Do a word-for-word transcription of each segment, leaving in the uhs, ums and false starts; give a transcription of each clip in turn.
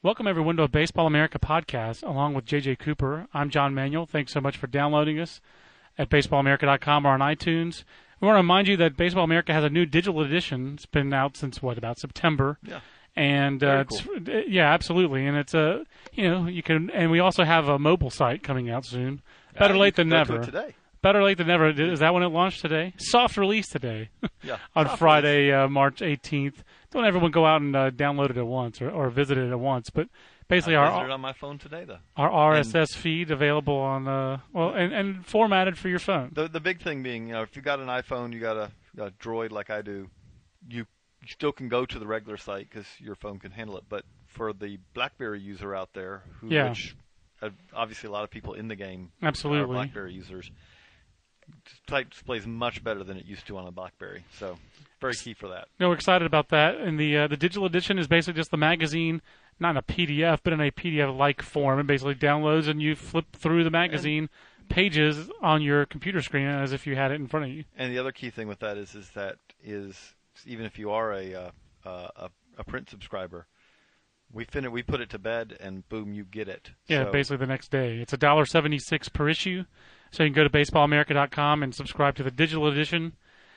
Welcome, everyone, to a Baseball America podcast, along with J J Cooper. I'm John Manuel. Thanks so much for downloading us at baseball america dot com or on iTunes. We want to remind you that Baseball America has a new digital edition. It's been out since, what, about September? Yeah. And uh, cool. it's, yeah, absolutely. And it's a, you know, you can, and we also have a mobile site coming out soon. Better Uh, late you than can go never. to it today. Better late than never. Is that when it launched today? Soft release today. Yeah. on Soft Friday, uh, March eighteenth. Don't everyone go out and uh, download it at once or, or visit it at once. But basically, I our visited it on my phone today, though. our R S S feed available on uh, well and, and formatted for your phone. The the big thing being, you know, if you got an iPhone, you got a, got a Droid like I do, you still can go to the regular site because your phone can handle it. But for the BlackBerry user out there, who Yeah. which uh, obviously a lot of people in the game Absolutely. are BlackBerry users, site displays much better than it used to on a BlackBerry. So very key for that. No, we're excited about that. And the uh, the digital edition is basically just the magazine, not in a P D F, but in a P D F-like form. It basically downloads and you flip through the magazine pages on your computer screen as if you had it in front of you. And the other key thing with that is is that is even if you are a uh, uh, a, a print subscriber, we fin it, we put it to bed and boom, you get it. Yeah, So- basically the next day. It's one dollar seventy-six per issue. So you can go to baseball america dot com and subscribe to the digital edition.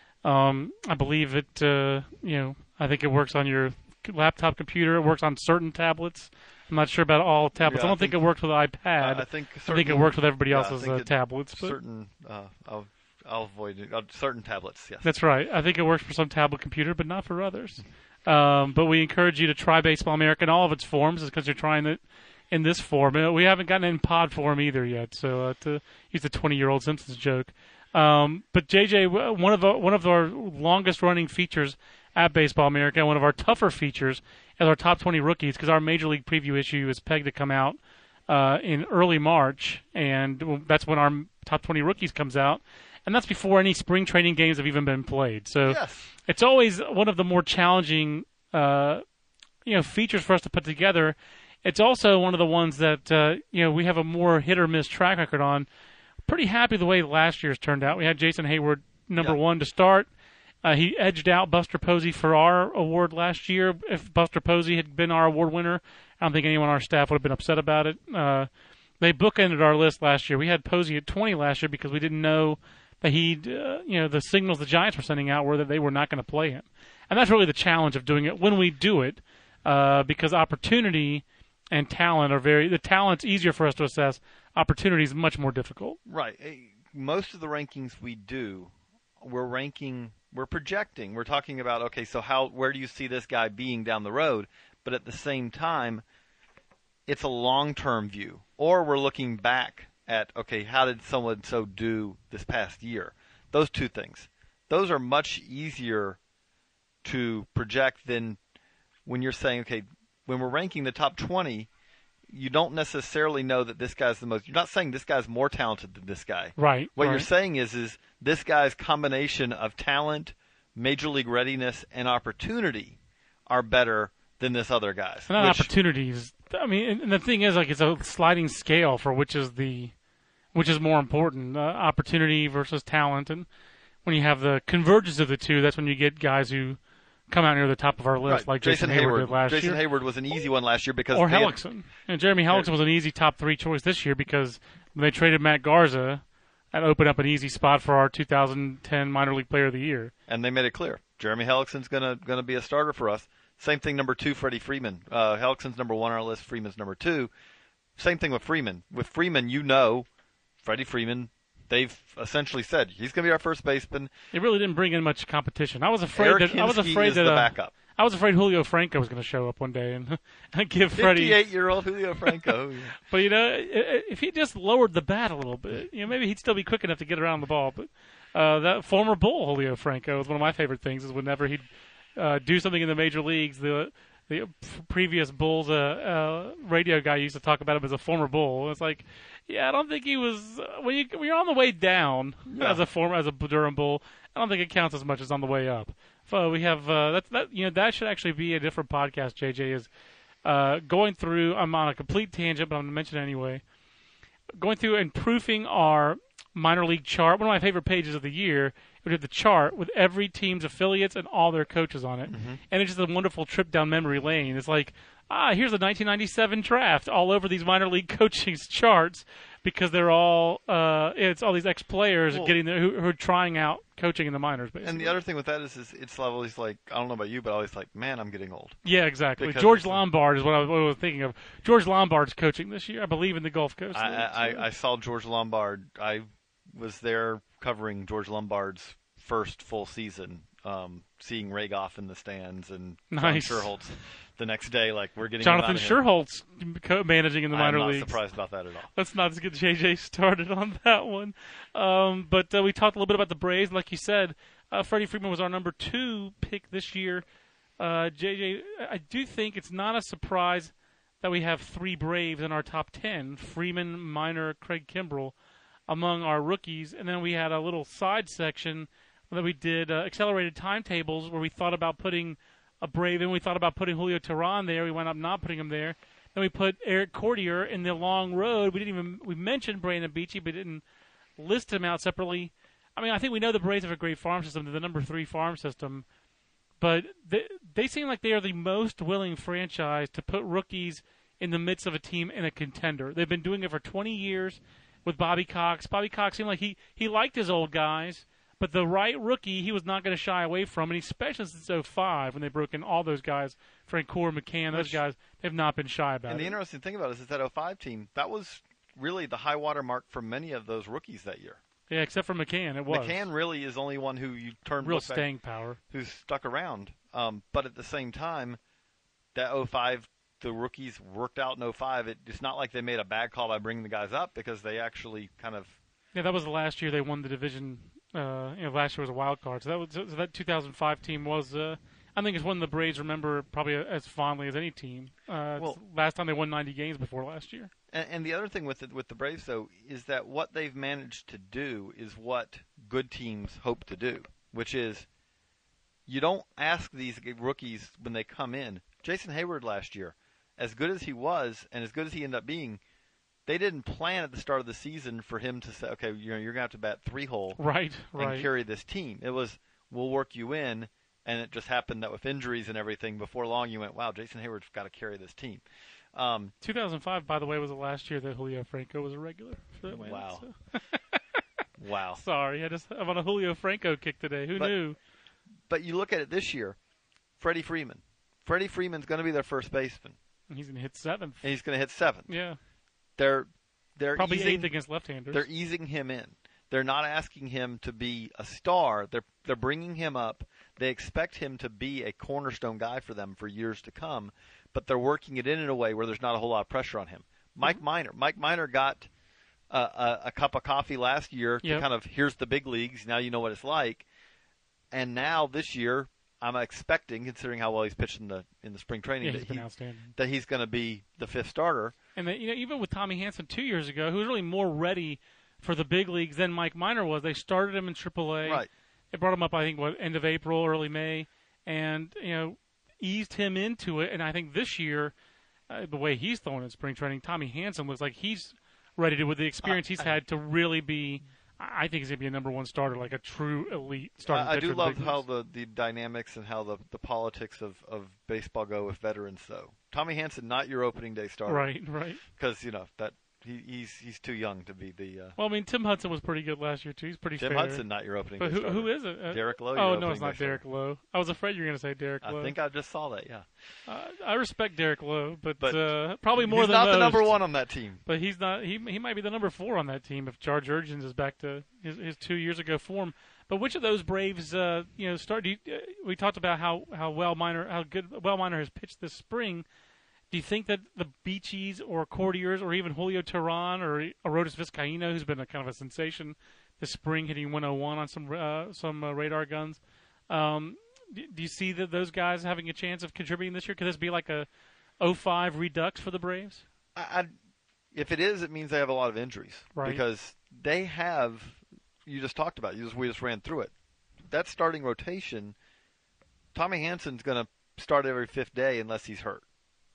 Um, I believe it, uh, you know, I think it works on your laptop computer. It works on certain tablets. I'm not sure about all tablets. Yeah, I I don't think, think- it works with iPad. Uh, I think I think certain- it works with everybody yeah, I else's think uh, it- tablets. But Certain, uh, I'll, I'll avoid it. Uh, certain tablets. Yes. that's right. I think it works for some tablet computer, but not for others. Um, but we encourage you to try Baseball America in all of its forms, because you're trying it in this form. Uh, We haven't gotten it in pod form either yet, so uh, to use the twenty-year-old Simpsons joke. Um, but J J, w- one of the, one of our longest-running features at Baseball America, one of our tougher features, is our top twenty rookies, because our Major League Preview issue is pegged to come out uh, in early March, and that's when our top twenty rookies comes out. And that's before any spring training games have even been played. So Yes. it's always one of the more challenging, uh, you know, features for us to put together. It's also one of the ones that uh, you know we have a more hit or miss track record on. Pretty happy the way last year's turned out. We had Jason Hayward number Yeah. one to start. Uh, he edged out Buster Posey for our award last year. If Buster Posey had been our award winner, I don't think anyone on our staff would have been upset about it. Uh, they bookended our list last year. We had Posey at twenty last year because we didn't know that he, uh, you know, the signals the Giants were sending out were that they were not going to play him. And that's really the challenge of doing it when we do it, uh, because opportunity and talent are very, the talent's easier for us to assess. Opportunity is much more difficult. Right. Eh, Most of the rankings we do, we're ranking, we're projecting. We're talking about, okay, so how, where do you see this guy being down the road? But at the same time, it's a long-term view. Or we're looking back at, okay, how did someone so do this past year? Those two things. Those are much easier to project than when you're saying, okay, when we're ranking the top twenty, you don't necessarily know that this guy's the most. You're not saying this guy's more talented than this guy. Right. What right. you're saying is, is this guy's combination of talent, major league readiness, and opportunity are better than this other guy's. And that which- opportunities. I mean, and- and the thing is, like, it's a sliding scale for which is the, which is more important, uh, opportunity versus talent. And when you have the convergence of the two, that's when you get guys who come out near the top of our list, Right. like Jason, Hayward, did last Jason year, Hayward was an easy one last year because or they had- Hellickson. And Jeremy Hellickson was an easy top three choice this year because when they traded Matt Garza, that opened up an easy spot for our two thousand ten Minor League Player of the Year. and they made it clear Jeremy Hellickson's gonna gonna be a starter for us. Same thing, number two, Freddie Freeman. Uh, Hellickson's number one on our list. Freeman's number two. Same thing with Freeman. With Freeman, you know, Freddie Freeman. They've essentially said he's going to be our first baseman. It really didn't bring in much competition. I was afraid Eric that I was Hinske afraid is that the uh, backup. I was afraid Julio Franco was going to show up one day and give Freddie. fifty-eight-year-old Julio Franco. But you know, i- i- if he just lowered the bat a little bit, you know, maybe he'd still be quick enough to get around the ball. But uh, that former Bull Julio Franco is one of my favorite things. Is whenever he'd uh, do something in the major leagues, the the previous Bulls uh, uh, radio guy used to talk about him as a former Bull. It's like, yeah, I don't think he was uh, when you when you're on the way down Yeah. as a former as a Durham Bull. I don't think it counts as much as on the way up. So we have uh, that that you know that should actually be a different podcast. J J is uh, going through. I'm on a complete tangent, but I'm going to mention it anyway. Going through and proofing our minor league chart. One of my favorite pages of the year. We have the chart with every team's affiliates and all their coaches on it, Mm-hmm. and it's just a wonderful trip down memory lane. It's like ah, here's a nineteen ninety-seven draft all over these minor league coaching charts because they're all uh, it's all these ex-players Well, getting there who, who are trying out coaching in the minors, basically. And the other thing with that is, is it's always like, I don't know about you, but I always like, man, I'm getting old. Yeah, exactly. Because George it's a- Lombard is what I, was, what I was thinking of. George Lombard's coaching this year, I believe, in the Gulf Coast. I, League, I, so- I saw George Lombard. I was there covering George Lombard's first full season, um, seeing Ray Goff in the stands and Nice. John Sherholtz the next day. Like, we're getting Jonathan him out of here. Sherholtz co- managing in the minor I'm not leagues. surprised about that at all. Let's not get J J started on that one. Um, but uh, we talked a little bit about the Braves. Like you said, uh, Freddie Freeman was our number two pick this year. Uh, J J, I do think it's not a surprise that we have three Braves in our top ten. Freeman, Minor, Craig Kimbrell among our rookies. And then we had a little side section that we did, uh, accelerated timetables, where we thought about putting a Brave in. We thought about putting Julio Teheran there. We wound up not putting him there. Then we put Eric Courtier in the long road. We didn't even we mentioned Brandon Beachy, but didn't list him out separately. I mean, I think we know the Braves have a great farm system. They're the number three farm system, but they they seem like they are the most willing franchise to put rookies in the midst of a team in a contender. They've been doing it for twenty years with Bobby Cox. Bobby Cox seemed like he he liked his old guys, but the right rookie he was not going to shy away from, and especially since oh five when they broke in all those guys, Francoeur, McCann, those Which- guys, they've not been shy about And the it. interesting thing about it is that oh five team, that was really the high water mark for many of those rookies that year. Yeah, except for McCann, it was McCann really is only one who you turn real look back- staying power. who's stuck around. Um, but at the same time, that oh five, the rookies worked out in oh five. It, it's not like they made a bad call by bringing the guys up because they actually kind of Yeah, that was the last year they won the division. Uh, you know, last year was a wild card, so that was so that two thousand five team was. Uh, I think it's one the Braves remember probably as fondly as any team. Uh, it's Well- the last time they won ninety games before last year. And, and the other thing with the, with the Braves, though, is that what they've managed to do is what good teams hope to do, which is you don't ask these rookies when they come in. Jason Hayward last year, as good as he was and as good as he ended up being, they didn't plan at the start of the season for him to say, okay, you know, you're going to have to bat three hole Right, and right. carry this team. It was, we'll work you in, and it just happened that with injuries and everything, before long you went, wow, Jason Hayward's got to carry this team. Um, two thousand five, by the way, was the last year that Julio Franco was a regular for Atlanta. Wow. so- wow. Sorry, I just I'm on a Julio Franco kick today. Who But- knew? But you look at it this year, Freddie Freeman. Freddie Freeman's going to be their first baseman, He's gonna hit seventh. and he's going to hit seventh. Yeah, They're they're probably easing, eighth against left-handers. they're easing him in. They're not asking him to be a star. They're they're bringing him up. They expect him to be a cornerstone guy for them for years to come, but they're working it in in a way where there's not a whole lot of pressure on him. Mike Minor. Mike Minor got a, a, a cup of coffee last year to Yep. kind of, here's the big leagues. Now you know what it's like. And now this year, I'm expecting, considering how well he's pitched in the in the spring training, yeah, that, he's been he, outstanding. that he's going to be the fifth starter. And then, you know, even with Tommy Hanson two years ago, who was really more ready for the big leagues than Mike Minor was. They started him in triple A. Right. They brought him up, I think, what end of April, early May, and you know, eased him into it. And I think this year, uh, the way he's throwing in spring training, Tommy Hanson looks like he's ready to, with the experience he's had, to really be. I think he's going to be a number one starter, like a true elite starter. I, I do love how the, the dynamics and how the, the politics of, of baseball go with veterans, though. Tommy Hanson, not your opening day starter. Right, right. Because, you know, that he, he's he's too young to be the. Uh, Well, I mean, Tim Hudson was pretty good last year too. He's pretty Tim fair. Hudson, not your opening But day who, starter. who is it? Uh, Derek Lowe. your Oh no, opening it's not day starter. Derek Lowe. I was afraid you were going to say Derek Lowe. I think I just saw that. Yeah, Uh, I respect Derek Lowe, but, But uh, probably more he's than not the most. number one on that team. But he's not. He he might be the number four on that team if George Urgens is back to his, his two years ago form. But which of those Braves, uh, you know, start? Do you, uh, we talked about how how well Minor, how good well Minor has pitched this spring. Do you think that the Beachies or Courtiers or even Julio Teheran or Arodys Vizcaíno, who's been a kind of a sensation this spring, hitting one oh one on some uh, some uh, radar guns, um, do, do you see that those guys having a chance of contributing this year? Could this be like a oh five redux for the Braves? I, I, if it is, it means they have a lot of injuries. Right. Because they have, you just talked about, you just, we just ran through it. That starting rotation, Tommy Hanson's going to start every fifth day unless he's hurt.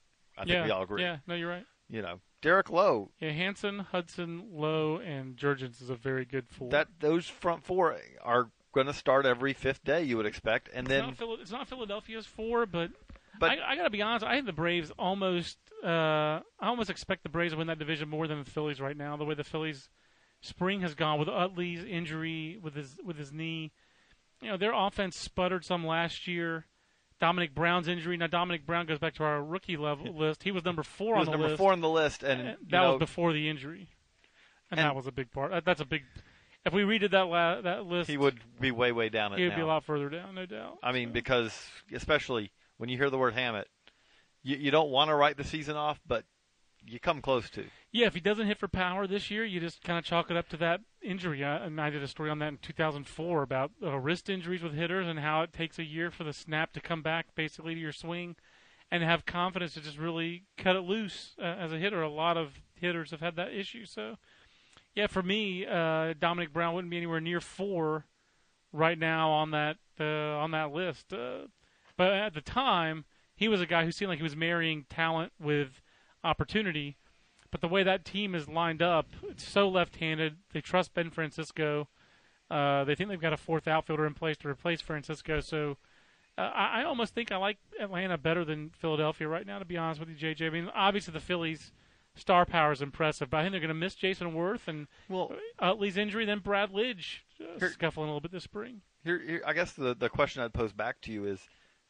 I think yeah, we all agree. Yeah, no, you're right. You know, Derek Lowe, Yeah, Hanson, Hudson, Lowe, and Jurgens is a very good four. that those front four are going to start every fifth day, you would expect. And it's, then not Phila- it's not Philadelphia's four, but But I, I got to be honest. I think the Braves almost. Uh, I almost expect the Braves to win that division more than the Phillies right now. The way the Phillies spring has gone with Utley's injury with his with his knee. You know, their offense sputtered some last year. Dominic Brown's injury. Now, Dominic Brown goes back to our rookie level list. He was number four he on was the number list. four on the list, and, and you that know, was before the injury, and, and that was a big part. That's a big. If we redid that la- that list, he would be way, way down. He it would now. be a lot further down, no doubt. I mean, so. because especially when you hear the word Hammett, you, you don't want to write the season off, but you come close to. Yeah, if he doesn't hit for power this year, you just kind of chalk it up to that injury. I, and I did a story on that in two thousand four about uh, wrist injuries with hitters and how it takes a year for the snap to come back basically to your swing and have confidence to just really cut it loose uh, as a hitter. A lot of hitters have had that issue. So, yeah, for me, uh, Dominic Brown wouldn't be anywhere near four right now on that uh, on that list. Uh, but at the time, he was a guy who seemed like he was marrying talent with opportunity. But the way that team is lined up, it's so left-handed. They trust Ben Francisco. Uh, they think they've got a fourth outfielder in place to replace Francisco. So uh, I, I almost think I like Atlanta better than Philadelphia right now, to be honest with you, J J. I mean, obviously the Phillies' star power is impressive, but I think they're going to miss Jason Worth and well, Utley's injury, then Brad Lidge uh, here, scuffling a little bit this spring. Here, here I guess the, the question I'd pose back to you is,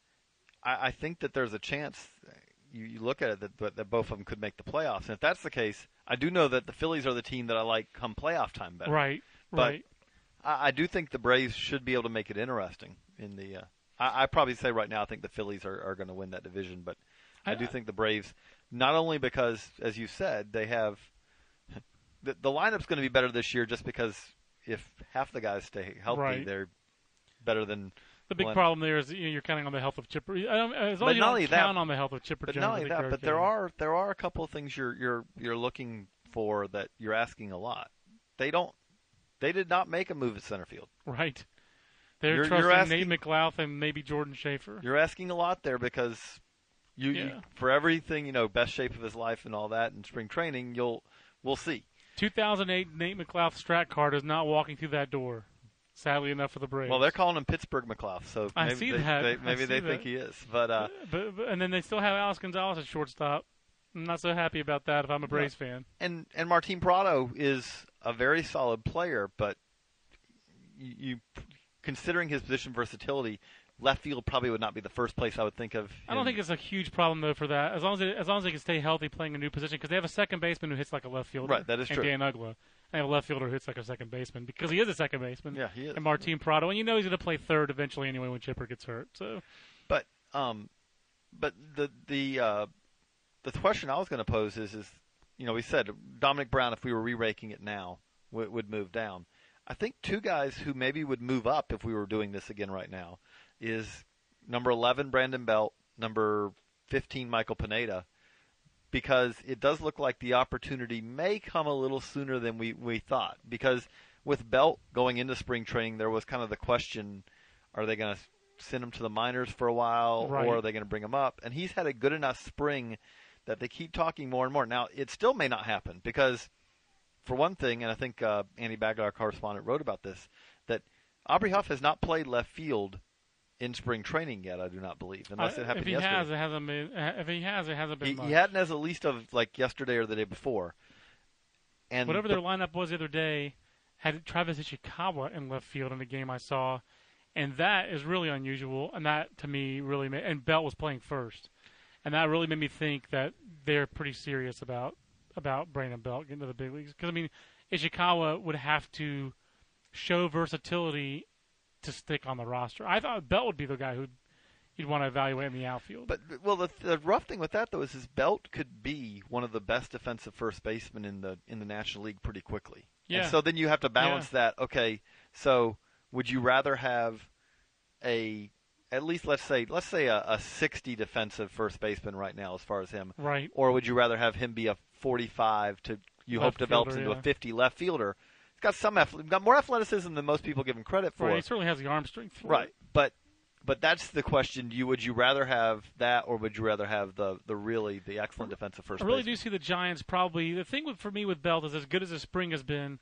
I, I think that there's a chance you, you look at it that, that both of them could make the playoffs. And if that's the case, I do know that the Phillies are the team that I like come playoff time better. Right, but right. I, I do think the Braves should be able to make it interesting. In the, uh, I, I probably say right now I think the Phillies are, are going to win that division, but I, I do think the Braves, not only because, as you said, they have the, the lineup's going to be better this year just because if half the guys stay healthy, right. they're better than. The big one. problem there is you know, you're counting on the health of Chipper. I don't, as long but as you don't count that, on the health of Chipper but Jones. not only that, but okay. there are there are a couple of things you're you're you're looking for that you're asking a lot. They don't. They did not make a move at center field. Right. They're you're, trusting you're asking, Nate McLouth and maybe Jordan Schaefer. You're asking a lot there because you, yeah. you for everything you know, best shape of his life and all that in spring training. You'll we'll see. two thousand eight Nate McLouth strat card is not walking through that door. Sadly enough for the Braves. Well, they're calling him Pittsburgh McLouth, so I maybe see they, that. They, maybe they that. think he is. But, uh, but, but and then they still have Alex Gonzalez at shortstop. I'm not so happy about that if I'm a Braves yeah. fan. And and Martin Prado is a very solid player, but you, you considering his position versatility, left field probably would not be the first place I would think of. I don't think it's a huge problem though for that. As long as it, as long as they can stay healthy playing a new position, because they have a second baseman who hits like a left fielder. Right, that is and true. Dan Ugla. They have a left fielder who hits like a second baseman because he is a second baseman. Yeah, he is. And Martin Prado, and you know he's going to play third eventually anyway when Chipper gets hurt. So, but um, but the the uh, the question I was going to pose is is you know we said Dominic Brown, if we were re-raking it now, w- would move down. I think two guys who maybe would move up if we were doing this again right now is number eleven Brandon Belt, number fifteen Michael Pineda, because it does look like the opportunity may come a little sooner than we, we thought. Because with Belt going into spring training, there was kind of the question, are they going to send him to the minors for a while, right. or are they going to bring him up? And he's had a good enough spring that they keep talking more and more. Now, it still may not happen because, for one thing, and I think uh, Andy Bagler, our correspondent, wrote about this, that Aubrey Huff has not played left field in spring training yet, I do not believe, unless uh, it happened if he yesterday. Has, it hasn't been, if he has, it hasn't been he, much. He hadn't as at least of like yesterday or the day before. And Whatever the, their lineup was the other day had Travis Ishikawa in left field in the game I saw, and that is really unusual, and that, to me, really made – and Belt was playing first. And that really made me think that they're pretty serious about about Brandon Belt getting to the big leagues. Because, I mean, Ishikawa would have to show versatility to stick on the roster. I thought Belt would be the guy who you'd want to evaluate in the outfield. But well, the, the rough thing with that though is his Belt could be one of the best defensive first basemen in the in the National League pretty quickly. Yeah. And so then you have to balance yeah. that. Okay, so would you rather have a at least let's say let's say a, a sixty defensive first baseman right now as far as him, right? Or would you rather have him be a forty-five to you left hope develops fielder, into yeah. a fifty left fielder? Got some got more athleticism than most people give him credit for. Right, he certainly has the arm strength for right, it. but but that's the question. Do you would you rather have that, or would you rather have the, the really the excellent defensive first? I really baseman? do see the Giants probably. The thing with, for me with Belt is as good as his spring has been.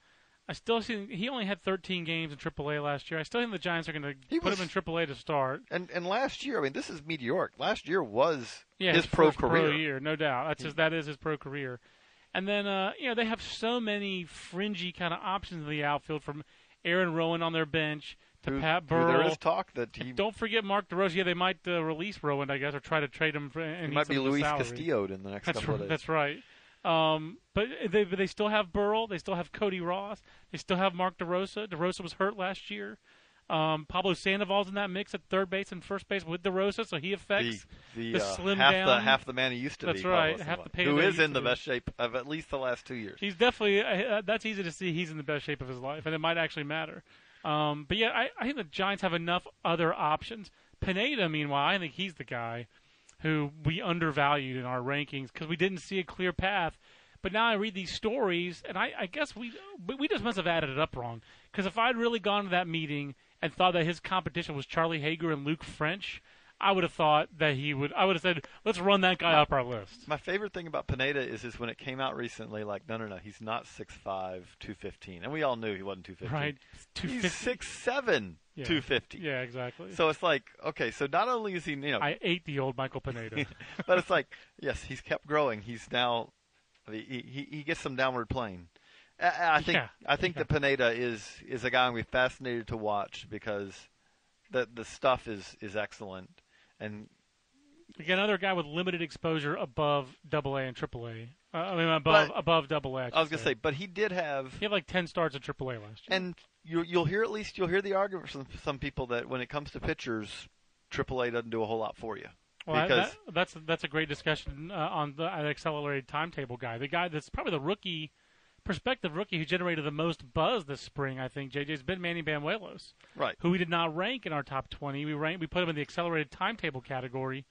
I still think he only had thirteen games in triple A last year. I still think the Giants are going to He put was- him in triple A to start. And and last year, I mean, this is meteoric. Last year was Yeah, his, his, pro first career. pro year, no doubt. That's his, that is his pro career. And then uh, you know they have so many fringy kind of options in the outfield, from Aaron Rowan on their bench to Who- Pat who Burrell. There is talk that he, Don't forget Mark DeRosa. Yeah, they might uh, release Rowan, I guess, or try to trade him for. And he eat might some be of the Luis salary. Castillo in the next That's couple right. of days. That's right. Um, but they but they still have Burrell. They still have Cody Ross. They still have Mark DeRosa. DeRosa was hurt last year. Um, Pablo Sandoval's in that mix at third base and first base with DeRosa, so he the affects the, the uh, slim half down. the half the man he used to That's be. right, Pablo half the Sandoval, pain who that he is used in to the be. best shape of at least the last two years. He's definitely uh, that's easy to see. He's in the best shape of his life, and it might actually matter. Um, but yeah, I, I think the Giants have enough other options. Pineda, meanwhile, I think he's the guy who we undervalued in our rankings because we didn't see a clear path. But now I read these stories, and I, I guess we we just must have added it up wrong. Because if I'd really gone to that meeting and thought that his competition was Charlie Hager and Luke French, I would have thought that he would. I would have said, let's run that guy up our list. My favorite thing about Pineda is is when it came out recently, like, no, no, no, he's not six five, two fifteen. And we all knew he wasn't two fifteen. Right? two He's fifty. six seven, Yeah. two fifty. Yeah, exactly. So it's like, okay, so not only is he, you know, I ate the old Michael Pineda. but it's like, yes, he's kept growing. He's now, he he, he gets some downward plane. I, I think Yeah. I think Yeah. that Pineda is is a guy I'm gonna be fascinated to watch because the the stuff is is excellent. And Again, another guy with limited exposure above Double A and Triple A. Uh, I mean, above But- above Double A. I was gonna say, but he did have. he had like ten starts at Triple A last year. And you, you'll hear at least you'll hear the argument from some people that when it comes to pitchers, triple A doesn't do a whole lot for you. well, I- because that, that's that's a great discussion uh, on the uh, accelerated timetable guy. The guy that's probably the rookie, prospective rookie who generated the most buzz this spring. I think J J's been Manny Banuelos, right, who we did not rank in our top twenty. We ranked, we put him in the accelerated timetable category,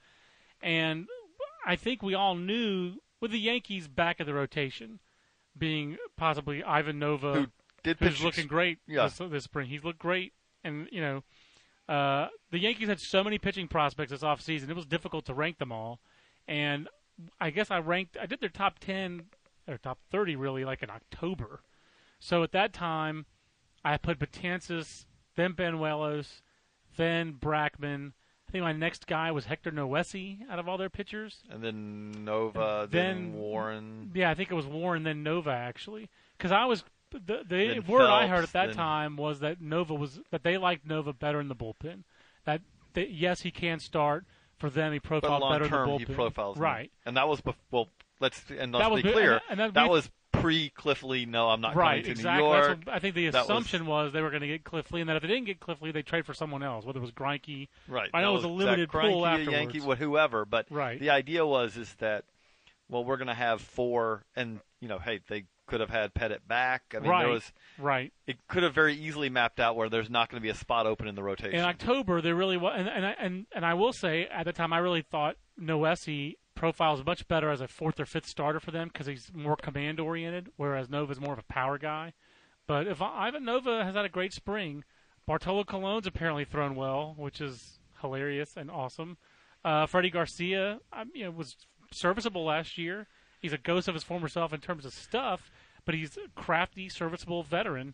and I think we all knew with the Yankees back of the rotation, being possibly Ivan Nova. who did who's pitch looking great yeah. this, this spring. He's looked great, and you know, uh, the Yankees had so many pitching prospects this offseason. It was difficult to rank them all, and I guess I ranked. I did their top ten or top thirty really like in October. So at that time, I put Betances, then Banuelos, then Brackman. I think my next guy was Hector Noesi out of all their pitchers. and then Nova, then, Then- Warren. Yeah, I think it was Warren, then Nova actually, because I was the the Then word I Phelps, heard at that then- time was that Nova was that they liked Nova better in the bullpen. That they, yes, he can start for them. He But profiled long better in the term, bullpen. he profiles him. right, and that was bef- well. Let's and That let's was be be- clear. and- and that that we- was pre Cliff Lee. No, I'm not right, coming to exactly. New That's York. what, I think the That was- assumption was, they were going to get Cliff Lee, and that if they didn't get Cliff Lee, they trade for someone else, whether it was Greinke. Right. I know that it was a limited Zach pool Greinke, afterwards. Yankee, what, whoever. But Right. the idea was is that, well, we're going to have four, and you know, hey, they could have had Pettit back. I mean, right, there was right. it could have very easily mapped out where there's not going to be a spot open in the rotation. In October, there really was, and and I, and and I will say at the time, I really thought Noesi profiles much better as a fourth or fifth starter for them because he's more command oriented, whereas Nova's more of a power guy. But if Ivan Nova has had a great spring, Bartolo Colon's apparently thrown well, which is hilarious and awesome. Uh, Freddie Garcia, um, you know, was serviceable last year. He's a ghost of his former self in terms of stuff, but he's a crafty, serviceable veteran.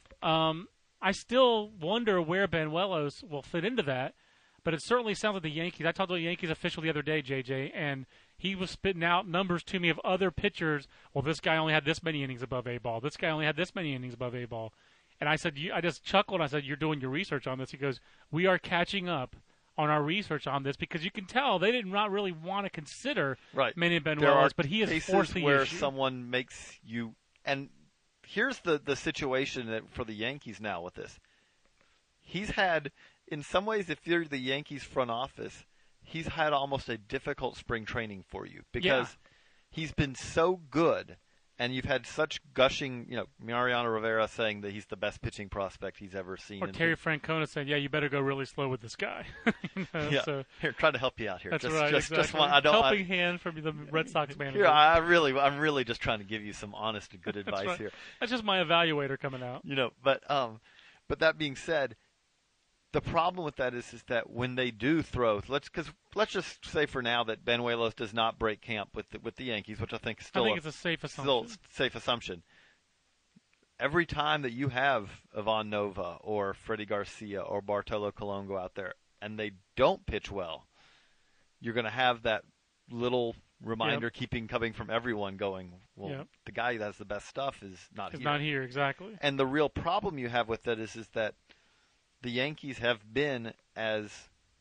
Um, I still wonder where Banuelos will fit into that, but it certainly sounds like the Yankees. I talked to a Yankees official the other day, J J, and he was spitting out numbers to me of other pitchers. Well, this guy only had this many innings above A ball. This guy only had this many innings above A ball. And I said, you, I just chuckled. I said, "You're doing your research on this." He goes, "We are catching up on our research on this because you can tell they did not really want to consider right. Manny There are Banuelos, but he has cases forced the where issue." someone makes you, and here's the the situation that, for the Yankees now with this. He's had, in some ways, if you're the Yankees front office, he's had almost a difficult spring training for you because Yeah. he's been so good, and you've had such gushing, you know, Mariano Rivera saying that he's the best pitching prospect he's ever seen. Or And Terry Francona said, "Yeah, you better go really slow with this guy." You know, yeah, so here, trying to help you out here. that's just, right. Just, exactly. just want, I don't. I- Helping hand from the Red Sox manager. Here, I really, I'm really just trying to give you some honest and good advice right. here. That's just my evaluator coming out. You know, but um, but that being said, the problem with that is is that when they do throw, let's because let's just say for now that Banuelos does not break camp with the, with the Yankees, which I think is I still think a, it's a safe still assumption. safe assumption. every time that you have Ivan Nova or Freddie Garcia or Bartolo Colon go out there and they don't pitch well, you're going to have that little reminder yep. keeping coming from everyone going, well, yep. the guy that has the best stuff is not it's here. not here, exactly. And the real problem you have with that is, is that the Yankees have been as,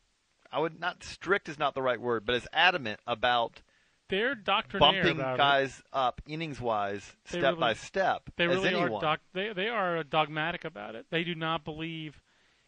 I would not, strict is not the right word, but as adamant about They're doctrinaire bumping about guys it. up innings-wise, they step really, by step, they as really anyone. Are doc, they, they are dogmatic about it. They do not believe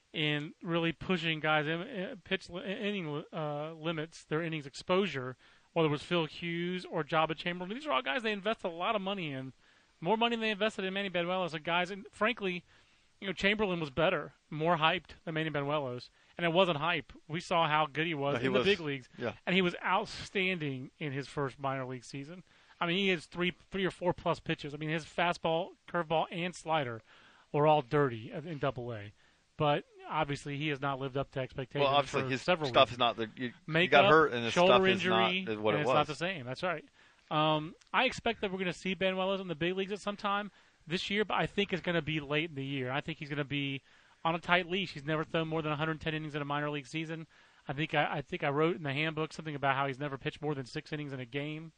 in really pushing guys in, in pitch inning uh, limits, their innings exposure, whether it was Phil Hughes or Jabba Chamberlain. These are all guys they invest a lot of money in, more money than they invested in Manny Banuelos. And guys, and frankly, you know, Chamberlain was better, more hyped than Manny Banuelos, and it wasn't hype. We saw how good he was no, he in was, the big leagues, yeah. and he was outstanding in his first minor league season. I mean, he has three, three or four plus pitches. I mean, his fastball, curveball, and slider were all dirty in Double A, but obviously he has not lived up to expectations. Well, obviously for his several stuff reasons. is not the you, Makeup, you got hurt and his shoulder stuff injury, is not what and it it's was. not the same. That's right. Um, I expect that we're going to see Banuelos in the big leagues at some time this year, but I think it's going to be late in the year. I think he's going to be on a tight leash. He's never thrown more than one hundred ten innings in a minor league season. I think I, I think I wrote in the handbook something about how he's never pitched more than six innings in a game.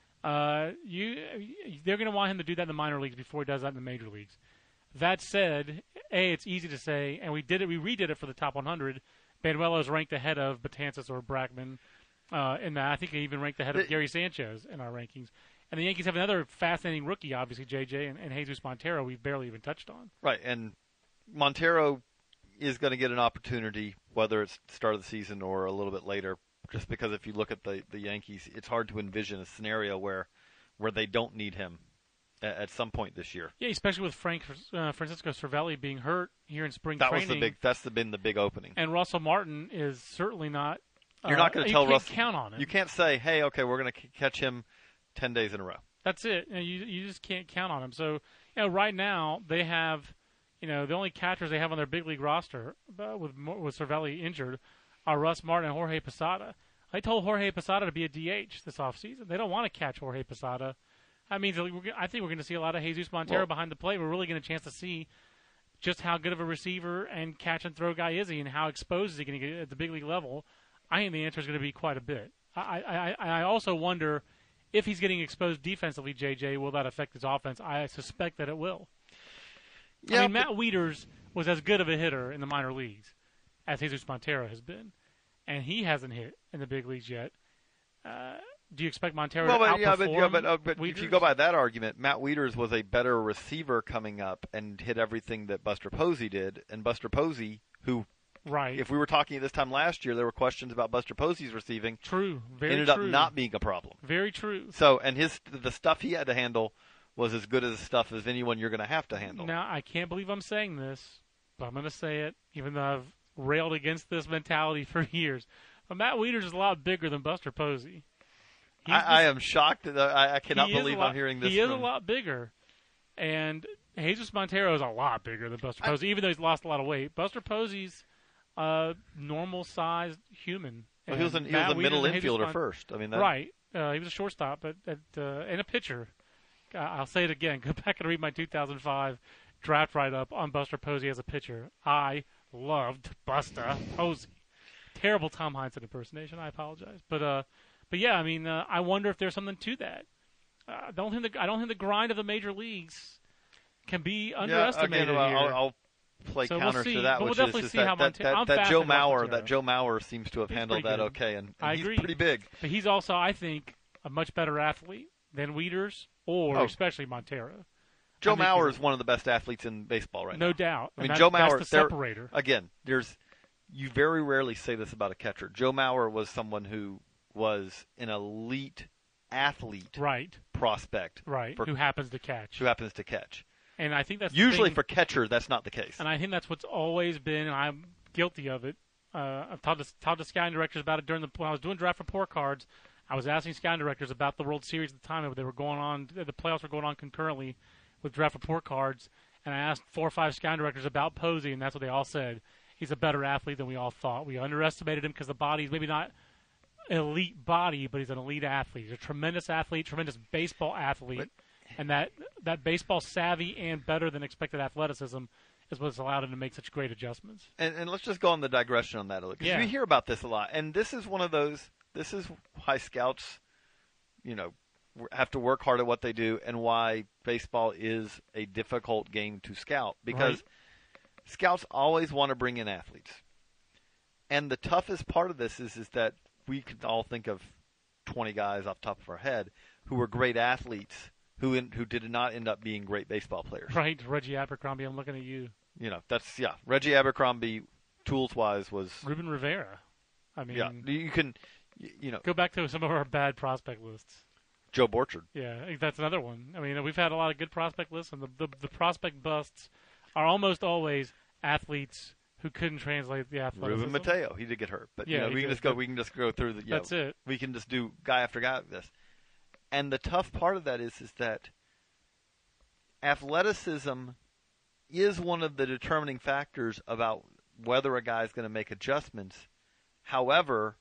Uh, you, they're going to want him to do that in the minor leagues before he does that in the major leagues. That said, A, it's easy to say, and we did it. We redid it for the top one hundred. Banuelos ranked ahead of Betances or Brackman. Uh, in that, I think he even ranked ahead of Gary Sanchez in our rankings. And the Yankees have another fascinating rookie, obviously, J J, and, and Jesus Montero we've barely even touched on. Right, and Montero is going to get an opportunity, whether it's start of the season or a little bit later, just because if you look at the, the Yankees, it's hard to envision a scenario where where they don't need him at, at some point this year. Yeah, especially with Frank uh, Francisco Cervelli being hurt here in spring that training. Was the big, that's the, been the big opening. And Russell Martin is certainly not. You're not going uh, to tell you can't Russell. count on him. You can't say, hey, okay, we're going to c- catch him ten days in a row. That's it. You, know, you you just can't count on him. So, you know, right now they have, you know, the only catchers they have on their big league roster uh, with with Cervelli injured are Russ Martin and Jorge Posada. I told Jorge Posada to be a D H this offseason. They don't want to catch Jorge Posada. That means that we're, I think we're going to see a lot of Jesus Montero well, behind the plate. We're really getting a chance to see just how good of a receiver and catch and throw guy is he, and how exposed is he going to get at the big league level. I think the answer is going to be quite a bit. I, I, I also wonder if he's getting exposed defensively, J J, will that affect his offense? I suspect that it will. Yeah, I mean, Matt Wieters was as good of a hitter in the minor leagues as Jesus Montero has been, and he hasn't hit in the big leagues yet. Uh, do you expect Montero well, to but, outperform yeah, but, yeah, but, uh, but Wieters? If you go by that argument, Matt Wieters was a better receiver coming up and hit everything that Buster Posey did, and Buster Posey, who – right. If we were talking at this time last year, there were questions about Buster Posey's receiving. True. Very ended true. up not being a problem. Very true. So, and his the stuff he had to handle was as good as the stuff as anyone you're going to have to handle. Now, I can't believe I'm saying this, but I'm going to say it, even though I've railed against this mentality for years. But Matt Wieters is a lot bigger than Buster Posey. I, this, I am shocked. That I, I cannot believe lot, I'm hearing this. He is from... a lot bigger. And Jesus Montero is a lot bigger than Buster Posey, I, even though he's lost a lot of weight. Buster Posey's Uh, normal-sized human. Well, he was, an, he was a middle infielder Mon- first. I mean, that... right. Uh, he was a shortstop, but at, uh, and a pitcher. Uh, I'll say it again. Go back and read my two thousand five draft write-up on Buster Posey as a pitcher. I loved Buster Posey. Terrible Tom Heinsohn impersonation. I apologize, but uh, but yeah, I mean, uh, I wonder if there's something to that. Uh, I don't think the I don't think the grind of the major leagues can be underestimated yeah, again, here. I'll, I'll play so counter we'll see, to that, but which we'll is, definitely is see that, how that, Montero, that, that Joe Mauer, Montero. that Joe Mauer seems to have he's handled that good. okay, and, and I he's agree. pretty big. But he's also, I think, a much better athlete than Wieters or oh. especially Montero. Joe Mauer is one of the best athletes in baseball right no now. No doubt. I mean, that, Joe Mauer. That's the separator. Again, there's you very rarely say this about a catcher. Joe Mauer was someone who was an elite athlete, right? Prospect, right? For, who happens to catch? Who happens to catch? And I think that's usually thing, for catcher, that's not the case. And I think that's what's always been, and I'm guilty of it. Uh, I've talked to, talked to scouting directors about it during the when I was doing draft report cards. I was asking scouting directors about the World Series at the time. They were going on, the playoffs were going on concurrently with draft report cards, and I asked four or five scouting directors about Posey, and that's what they all said. He's a better athlete than we all thought. We underestimated him because the body's maybe not elite body, but he's an elite athlete. He's a tremendous athlete, tremendous baseball athlete. But, and that that baseball savvy and better than expected athleticism is what's allowed him to make such great adjustments. And, and let's just go on the digression on that a little, because Yeah. we hear about this a lot. And this is one of those. This is why scouts, you know, have to work hard at what they do, and why baseball is a difficult game to scout, because Right. scouts always want to bring in athletes. And the toughest part of this is is that we could all think of twenty guys off the top of our head who were great athletes who in, who did not end up being great baseball players. Right, Reggie Abercrombie, I'm looking at you. You know, that's yeah. Reggie Abercrombie, tools wise, was Ruben Rivera. I mean, yeah. You can, you you know, go back to some of our bad prospect lists. Joe Borchard. Yeah, I think that's another one. I mean, we've had a lot of good prospect lists, and the the, the prospect busts are almost always athletes who couldn't translate the athleticism. Ruben Mateo, he did get hurt, but Yeah, you know, he we can did, just go. but We can just go through the. You That's know, it. We can just do guy after guy with this. And the tough part of that is, is that athleticism is one of the determining factors about whether a guy is going to make adjustments. However,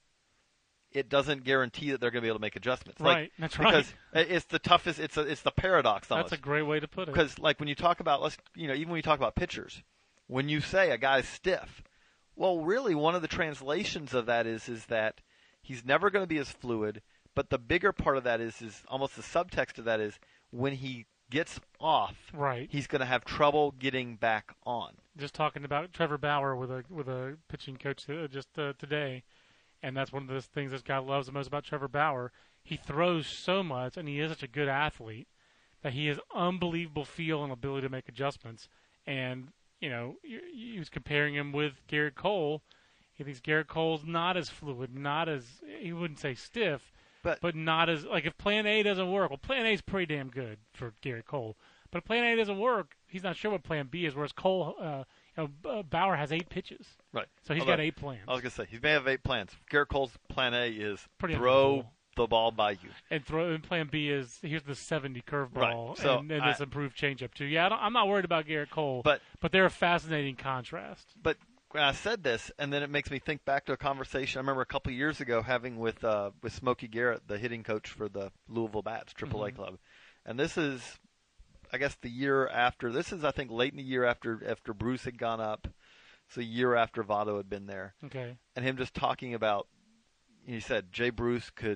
it doesn't guarantee that they're going to be able to make adjustments. Right, Like, that's because right. it's the toughest. It's a, it's the paradox almost. That's a great way to put it. Because like when you talk about, let's you know, even when you talk about pitchers, when you say a guy's stiff, well, really one of the translations of that is is that he's never going to be as fluid. But the bigger part of that is is almost the subtext of that is when he gets off, Right. he's going to have trouble getting back on. Just talking about Trevor Bauer with a with a pitching coach uh, just uh, today, and that's one of those things this guy loves the most about Trevor Bauer. He throws so much, and he is such a good athlete that he has unbelievable feel and ability to make adjustments. And you know, he was comparing him with Garrett Cole. He thinks Garrett Cole's not as fluid, not as he wouldn't say stiff, But but not as like if Plan A doesn't work. Well, Plan A is pretty damn good for Garrett Cole, but if Plan A doesn't work, he's not sure what Plan B is. Whereas Cole, uh, you know, uh, Bauer has eight pitches, right, so he's Although, got eight plans. I was going to say he may have eight plans. Garrett Cole's plan A is Pretty throw unbelievable. the ball by you. And throw and Plan B is here's the seventy curveball Right. So and, and I- this improved changeup too. Yeah, I don't, I'm not worried about Garrett Cole, But but they're a fascinating contrast. But when I said this, and then it makes me think back to a conversation I remember a couple of years ago having with uh, with Smokey Garrett, the hitting coach for the Louisville Bats, triple A Mhm. club. And this is, I guess, the year after. This is, I think, late in the year after after Bruce had gone up. It's a year after Votto had been there. Okay. And him just talking about, he said Jay Bruce could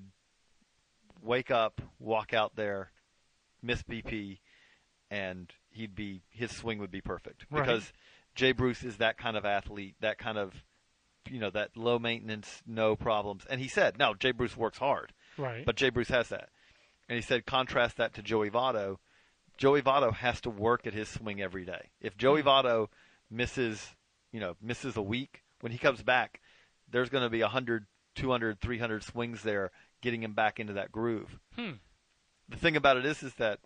wake up, walk out there, miss B P, and he'd be his swing would be perfect Right. because Jay Bruce is that kind of athlete, that kind of, you know, that low maintenance, no problems. And he said, no, Jay Bruce works hard, Right. but Jay Bruce has that. And he said, contrast that to Joey Votto. Joey Votto has to work at his swing every day. If Joey Hmm. Votto misses, you know, misses a week, when he comes back, there's going to be one hundred, two hundred, three hundred swings there getting him back into that groove. Hmm. The thing about it is, is that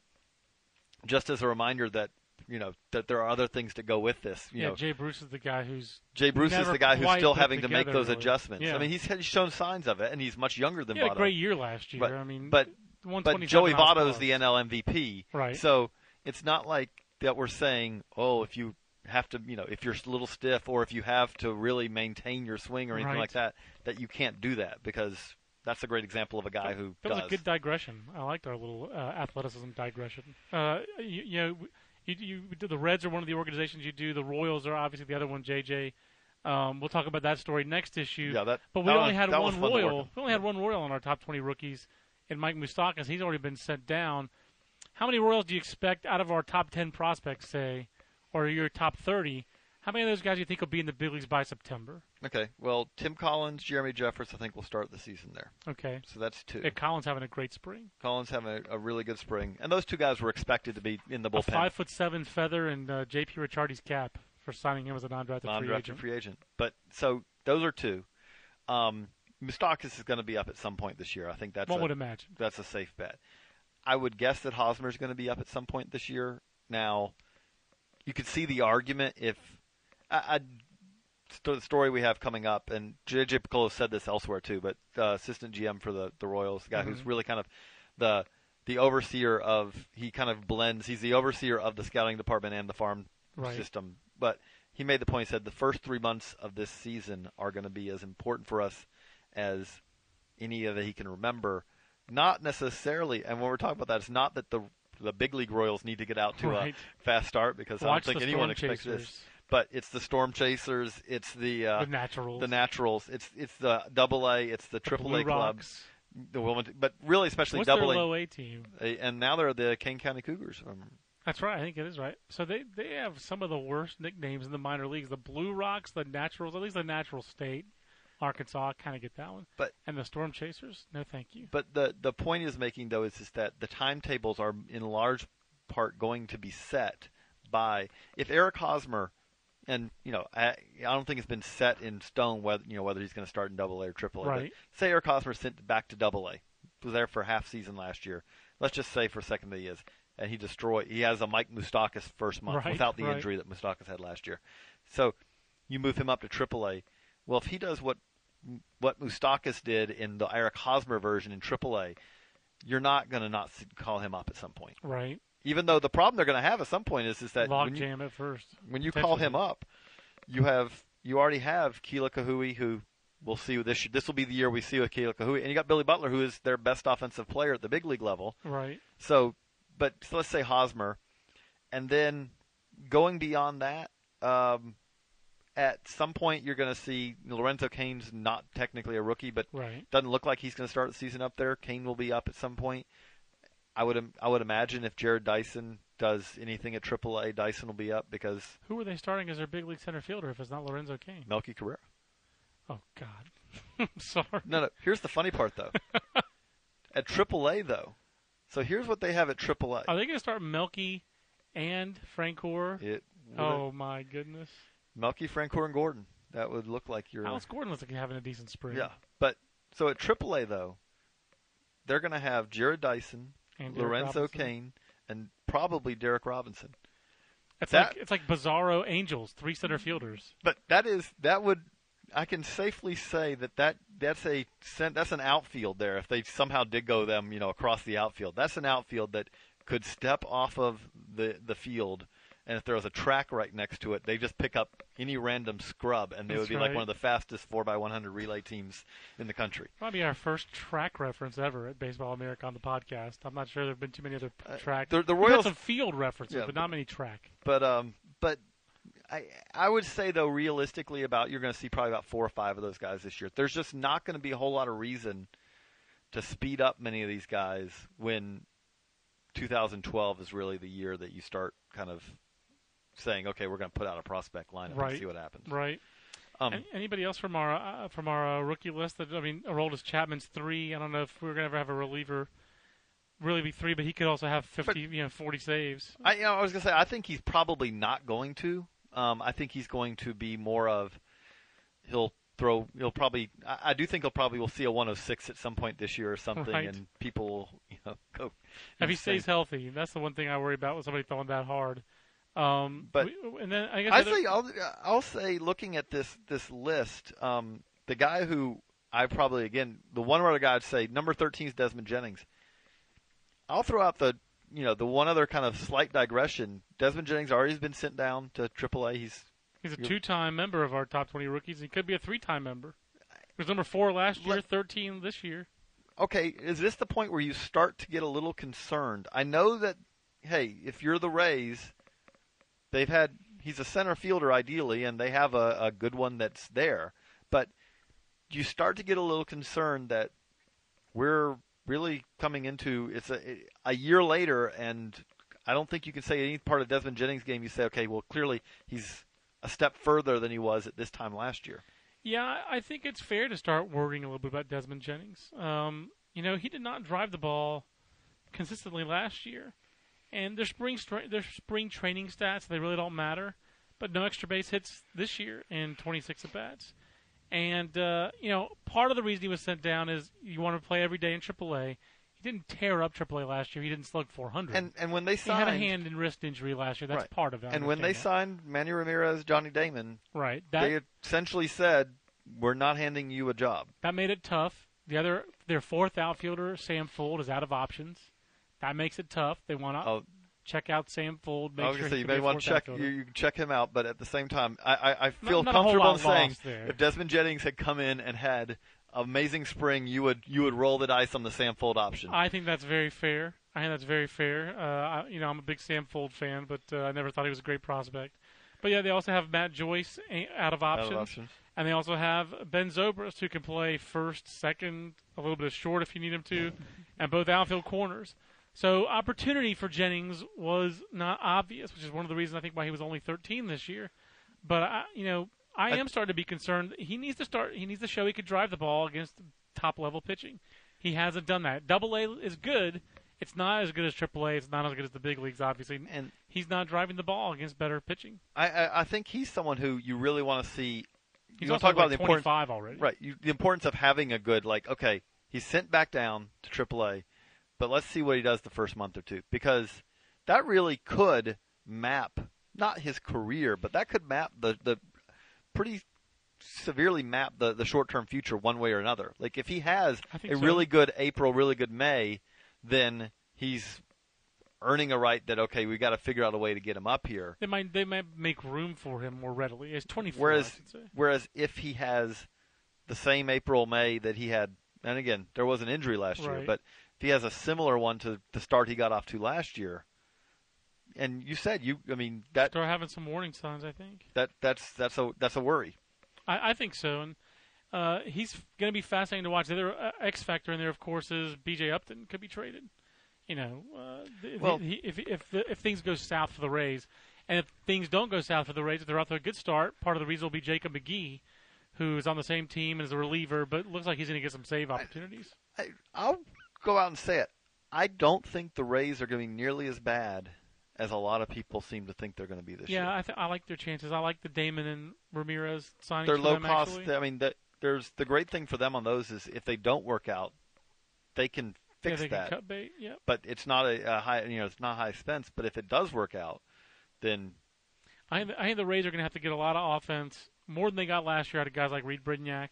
just as a reminder that, you know, that there are other things to go with this. You yeah, know, Jay Bruce is the guy who's Jay Bruce is never the guy who's quite still put having to make together, those really. adjustments. Yeah. I mean, he's, he's shown signs of it, and he's much younger than he had Votto. a great year last year. But- I mean, but- one But twenty-seven Joey house Votto is plus. the N L M V P. Right. So it's not like that we're saying, oh, if you have to, you know, if you're a little stiff or if you have to really maintain your swing or anything Right. like that, that you can't do that because that's a great example of a guy who That does. was a good digression. I liked our little uh, athleticism digression. Uh, you, you know, you, you, the Reds are one of the organizations you do. The Royals are obviously the other one. J J. Um, we'll talk about that story next issue. Yeah, that. But we that only was- had that was one fun to work Royal. on. We only had one Royal on our top twenty rookies, and Mike Moustakas. He's already been sent down. How many Royals do you expect out of our top ten prospects, say, or your top thirty? How many of those guys do you think will be in the big leagues by September? Okay, well, Tim Collins, Jeremy Jeffers, I think will start the season there. Okay. So that's two. Yeah, Collins having a great spring. Collins having a, a really good spring, and those two guys were expected to be in the A bullpen. five foot seven feather and uh, J P Ricciardi's cap for signing him as a non-drafted, free non-drafted agent. free agent. But so those are two. Um, Moustakas is going to be up at some point this year. I think that's One a, would imagine. that's a safe bet. I would guess that Hosmer's going to be up at some point this year. Now, you could see the argument if I, I the story we have coming up, and J J Piccolo said this elsewhere too, but uh, assistant G M for the, the Royals, the guy who's Mhm. really kind of the the overseer of, he kind of blends, he's the overseer of the scouting department and the farm Right. system. But he made the point, he said the first three months of this season are going to be as important for us as any that he can remember. Not necessarily, and when we're talking about that, it's not that the the big league Royals need to get out to Right. a fast start because Watch I don't think the anyone Storm expects Chasers. this. But it's the Storm Chasers, it's the uh, The Naturals. the Naturals, it's it's the Double A, it's the The Triple Blue A clubs, Rocks. the Wilmington, but really especially What's Double their A, low A team? and now they're the Kane County Cougars. Um, That's right. I think it is right. So they, they have some of the worst nicknames in the minor leagues. The Blue Rocks, the Naturals, at least the Natural State. Arkansas, I kind of get that one. But and the Storm Chasers, no thank you. But the the point is making though is, is that the timetables are in large part going to be set by if Eric Hosmer, and you know I, I don't think it's been set in stone whether you know whether he's going to start in Double A or Triple A. Right. But say Eric Hosmer sent back to Double A, was there for half season last year. Let's just say for a second that he is, and he destroyed. He has a Mike Moustakas first month Right, without the right. injury that Moustakas had last year. So you move him up to Triple A. Well, if he does what what Moustakas did in the Eric Hosmer version in Triple A, you're not going to not call him up at some point. Right. Even though the problem they're going to have at some point is is that Log when you, jam at first. when you call him Potentially. up, you have you already have Keela Kahui, who we'll see this this will be the year we see with Keela Kahui, and you got Billy Butler, who is their best offensive player at the big league level. Right. So, but so let's say Hosmer, and then going beyond that. Um, At some point, you're going to see Lorenzo Cain's not technically a rookie, but Right. doesn't look like he's going to start the season up there. Cain will be up at some point. I would I would imagine if Jared Dyson does anything at Triple A, Dyson will be up because Who are they starting as their big league center fielder if it's not Lorenzo Cain? Melky Carrera. Oh, God. I'm sorry. No, no. Here's the funny part, though. At Triple A, though, so here's what they have at Triple A. Are they going to start Melky and Francoeur? It Oh, my goodness. Melky, Francoeur, and Gordon. That would look like your Alex Gordon looks like he's having a decent spring. yeah. But so at Triple A, though, they're going to have Jared Dyson, And Derek Lorenzo Robinson. Cain, and probably Derek Robinson. It's That- like it's like Bizarro Angels, three center fielders. But that is that would I can safely say that, that that's a that's an outfield there. If they somehow did go them, you know, across the outfield, that's an outfield that could step off of the the field. And if there was a track right next to it, they just pick up any random scrub, and they That's would be right. like one of the fastest four by one hundred relay teams in the country. Might be our first track reference ever at Baseball America on the podcast. I'm not sure there have been too many other Uh, track. the- the We've had Royals- some field references, Yeah, but not many track. But um, but I I would say though realistically about you're going to see probably about four or five of those guys this year. There's just not going to be a whole lot of reason to speed up many of these guys when two thousand twelve is really the year that you start kind of saying, okay, we're going to put out a prospect lineup Right. and see what happens. Right. Um, Any, anybody else from our uh, from our uh, rookie list? That I mean, Aroldis Chapman's three. I don't know if we're going to ever have a reliever really be three, but he could also have fifty, you know, forty saves. I, you know, I was going to say, I think he's probably not going to. Um, I think he's going to be more of, he'll throw, he'll probably, I, I do think he'll probably, will see a one oh six at some point this year or something, Right. and people will, you know, go. If he insane. stays healthy, that's the one thing I worry about with somebody throwing that hard. Um, But- we, and then I guess I other- say, I'll, I'll say, looking at this, this list, um, the guy who I probably, again, the one other guy I'd say, number thirteen is Desmond Jennings. I'll throw out the, you know, the one other kind of slight digression. Desmond Jennings already has been sent down to Triple A. He's he's a you're- two-time member of our top twenty rookies. He could be a three-time member. He was number four last year, Let- thirteen this year. okay, is this the point where you start to get a little concerned? I know that, hey, if you're the Rays, they've had, he's a center fielder ideally, and they have a, a good one that's there. But you start to get a little concerned that we're really coming into, it's a, a year later, and I don't think you can say any part of Desmond Jennings' game you say, okay, well, clearly he's a step further than he was at this time last year. Yeah, I think it's fair to start worrying a little bit about Desmond Jennings. Um, you know, he did not drive the ball consistently last year, and their spring stra- their spring training stats, they really don't matter. But no extra base hits this year in twenty-six at bats, and uh, you know, part of the reason he was sent down is you want to play every day in triple A. He didn't tear up triple A last year. He didn't slug four hundred. And and when they he signed, had a hand and wrist injury last year. That's Right. part of it. I and when they understand signed Manny Ramirez, Johnny Damon, that. right, that they essentially said, we're not handing you a job. That made it tough. The other, their fourth outfielder, Sam Fuld, is out of options. That makes it tough. They want to Oh, check out Sam Fuld. Make I was sure going to say, he you can be may a want fourth to check, you, outfielder. you can check him out, but at the same time, I, I, I feel not a whole comfortable lot in saying lost there. if Desmond Jennings had come in and had amazing spring, you would you would roll the dice on the Sam Fuld option. I think that's very fair. I think that's very fair. Uh, I, you know, I'm a big Sam Fuld fan, but uh, I never thought he was a great prospect. But yeah, they also have Matt Joyce out of options, Out of options. and they also have Ben Zobrist, who can play first, second, a little bit of short if you need him to, and both outfield corners. So opportunity for Jennings was not obvious, which is one of the reasons I think why he was only thirteen this year. But I, you know, I am starting to be concerned. He needs to start. He needs to show he could drive the ball against top level pitching. He hasn't done that. Double A is good. It's not as good as Triple A. It's not as good as the big leagues, obviously. And he's not driving the ball against better pitching. I, I, I think he's someone who you really want to see. He's you also talk about like the twenty-five already. Right. You, the importance of having a good, like, okay, he's sent back down to Triple A, but let's see what he does the first month or two. Because that really could map, not his career, but that could map the, the pretty severely map the, the short-term future one way or another. Like, if he has a so. really good April, really good May, then he's earning a right that, okay, we got to figure out a way to get him up here. They might they might make room for him more readily. He's twenty-four, Whereas, I should say. whereas if he has the same April, May that he had, and again, there was an injury last year, Right. but if he has a similar one to the start he got off to last year, and you said you, I mean that Start having some warning signs, I think. that that's that's a that's a worry. I, I think so, and uh, he's going to be fascinating to watch. The other uh, X factor in there, of course, is B J Upton could be traded. You know, uh, th- Well- he, if if the, if things go south for the Rays, and if things don't go south for the Rays, if they're out to a good start, part of the reason will be Jacob McGee, who's on the same team and is a reliever, but looks like he's going to get some save opportunities. I, I'll go out and say it. I don't think the Rays are going to be nearly as bad as a lot of people seem to think they're going to be this yeah, year. I th- I like their chances. I like the Damon and Ramirez signings. They're for low them, cost. actually. I mean, that there's the great thing for them on those is if they don't work out, they can yeah, fix they that. can cut bait. Yeah. But it's not a, a high, you know, it's not high expense. But if it does work out, then I think, I think the Rays are going to have to get a lot of offense, more than they got last year out of guys like Reed Brignac.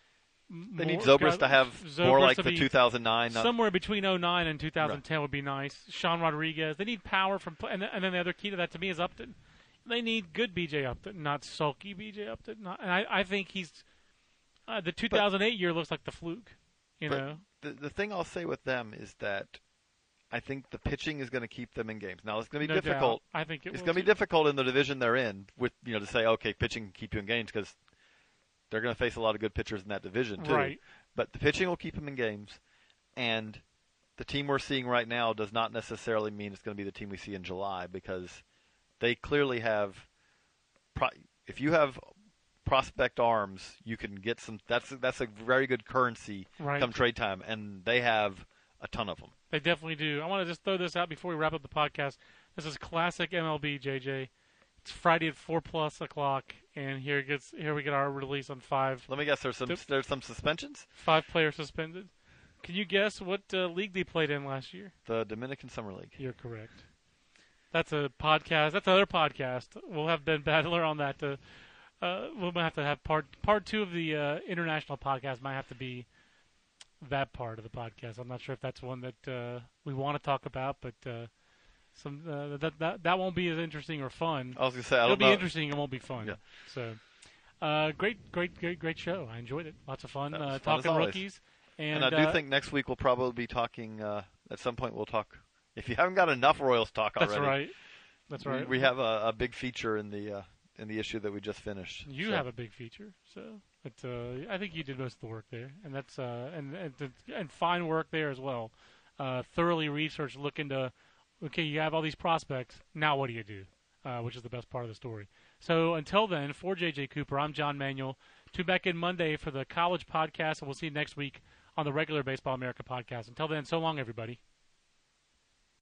they need Zobrist to have more like the two thousand nine. Not, Somewhere between oh nine and two thousand ten right. would be nice. Sean Rodriguez. They need power from, and, and then the other key to that to me is Upton. They need good B J Upton, not sulky B J Upton. Not, and I, I think he's uh, the two thousand eight but, year looks like the fluke. You know, the the thing I'll say with them is that I think the pitching is going to keep them in games. Now it's going to be no difficult. Doubt. I think it it's will going to be too. difficult in the division they're in, with you know to say okay, pitching can keep you in games because they're going to face a lot of good pitchers in that division too. Right. But the pitching will keep them in games, and the team we're seeing right now does not necessarily mean it's going to be the team we see in July because they clearly have. Pro- if you have prospect arms, you can get some. That's that's a very good currency right. come trade time, and they have a ton of them. They definitely do. I want to just throw this out before we wrap up the podcast. This is classic M L B, J J. It's Friday at four plus o'clock, and here gets here we get our release on five. Let me guess. There's some Dip. there's some suspensions. Five players suspended. Can you guess what uh, league they played in last year? The Dominican Summer League. You're correct. That's a podcast. That's another podcast. We'll have Ben Badler on that. To, uh, we'll have to have part part two of the uh, international podcast. Might have to be that part of the podcast. I'm not sure if that's one that uh, we want to talk about, but uh, some uh, that that that won't be as interesting or fun. I was gonna say I It'll don't be know. interesting. It won't be fun. Yeah. So, uh, great, great, great, great show. I enjoyed it. Lots of fun. That was Uh, fun as talking always. rookies. And, And I do uh, think next week we'll probably be talking. Uh, at some point, we'll talk. If you haven't got enough Royals talk already, that's right. That's we- right. We, have a, a big feature in the uh, in the issue that we just finished. You So, have a big feature, so it's, uh, I think you did most of the work there, and that's uh, and and, and fine work there as well. Uh, thoroughly researched, look into. Okay, you have all these prospects. Now what do you do? Uh, which is the best part of the story. So until then, for J J Cooper, I'm John Manuel. Tune back in Monday for the college podcast, and we'll see you next week on the regular Baseball America podcast. Until then, so long, everybody.